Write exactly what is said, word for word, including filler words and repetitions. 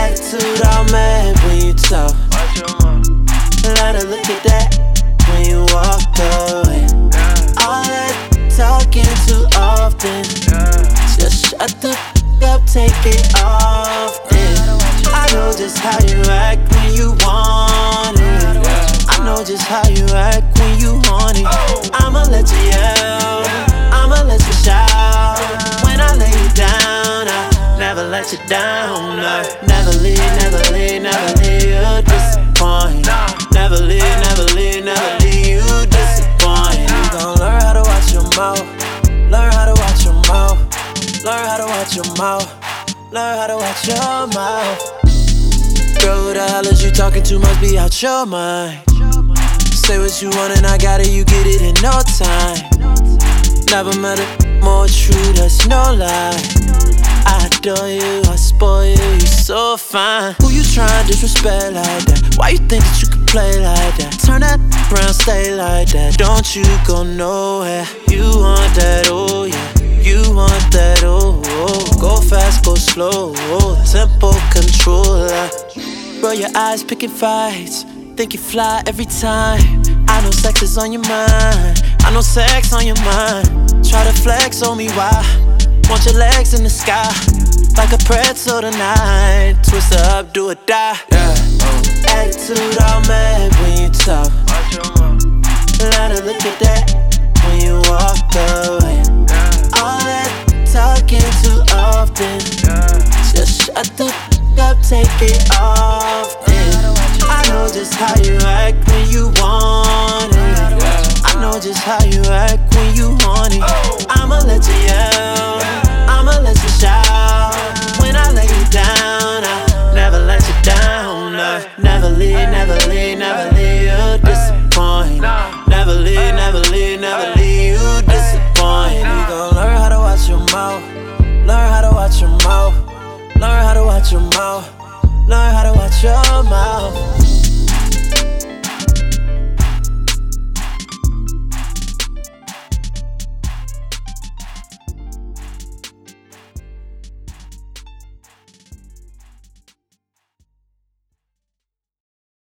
Attitude all mad when you talk. Let her look at that when you walk away. All that talking too often. Just shut the f up, take it off then. I know just how you act when you want it. I know just how you act when you want it. I'ma let you yell, I'ma let you shout. When I lay you down, I never let you down. I never leave, never leave, never leave you disappoint. Never leave, never leave, never leave you disappoint. You gon' learn how to watch your mouth. Learn how to watch your mouth. Learn how to watch your mouth. Learn how to watch your mouth. Girl, who the hell is you talking to? Must be out your mind. Say what you want and I got it, you get it in no time. Never met a more true, that's no lie. I adore you, I spoil you, you so fine. Who you trying to disrespect like that? Why you think that you can play like that? Turn that around, stay like that. Don't you go nowhere. You want that, oh yeah. You want that, oh, oh. Go fast, go slow, oh. Tempo controller. Bro, your eyes picking fights. Think you fly every time. I know sex is on your mind. I know sex on your mind. Try to flex on me, why? Want your legs in the sky, like a pretzel tonight. Twist her up, do or die. Yeah. Attitude all mad when you talk. Let her look at that when you walk away. All that talking too often. Just shut the f up, take it off then. I know just how you act when you want it. I know just how you